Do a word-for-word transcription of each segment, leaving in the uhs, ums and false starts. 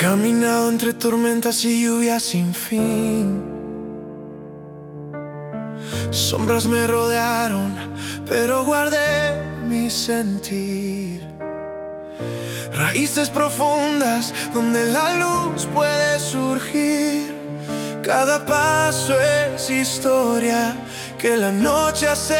caminado entre tormentas y lluvias sin fin. Sombras me rodearon, pero guardé mi sentir. Raíces profundas donde la luz puede surgir. Cada paso es historia que la noche hace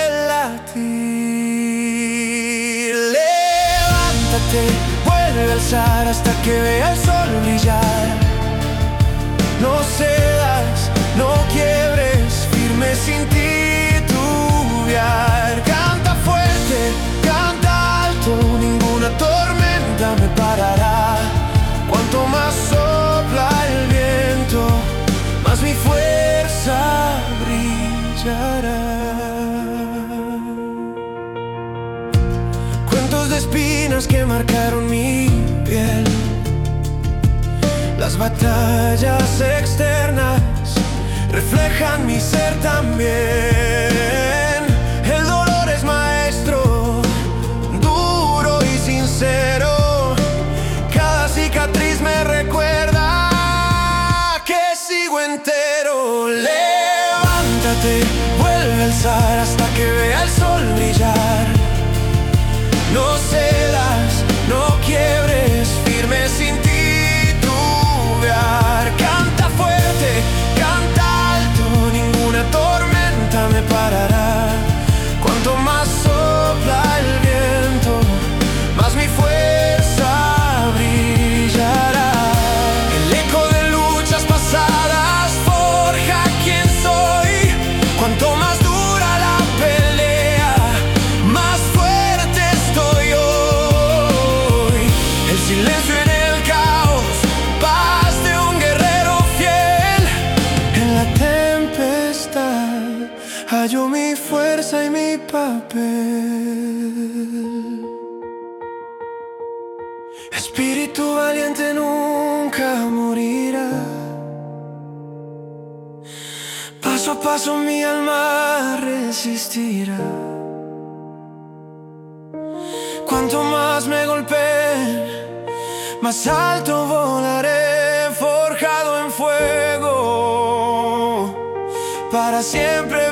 latir. Levántate, vuelve a alzar hasta que vea el sol brillar. No cedas, no quiebres, firme sin titubear. Canta fuerte, canta alto, ninguna tormenta me parará. Cuanto más sopla el viento, más mi fuerza brillará. Cuentos de espinas que marcaron mi piel, las batallas externas reflejan mi ser también. El dolor es maestro, duro y sincero. Cada cicatriz me recuerda que sigo entero. Levántate, vuelve a alzar hasta que vea el sol brillar. No cedas, no quiebres, firme sin titubear. Canta fuerte, canta alto, ninguna tormenta me parará. Cuanto más sopla el viento, más mi fuerza brillará. El eco de luchas pasadas forja quién soy. Cuanto más dura la pelea, más fuerte estoy hoy. El silencio en el caos, paz de un guerrero fiel. En la tempestad hallo mi fuerza y mi papel. Espíritu valiente nunca morirá. Paso a paso mi alma resistirá. Cuanto más me golpeen, más alto volaré, forjado en fuego, para siempre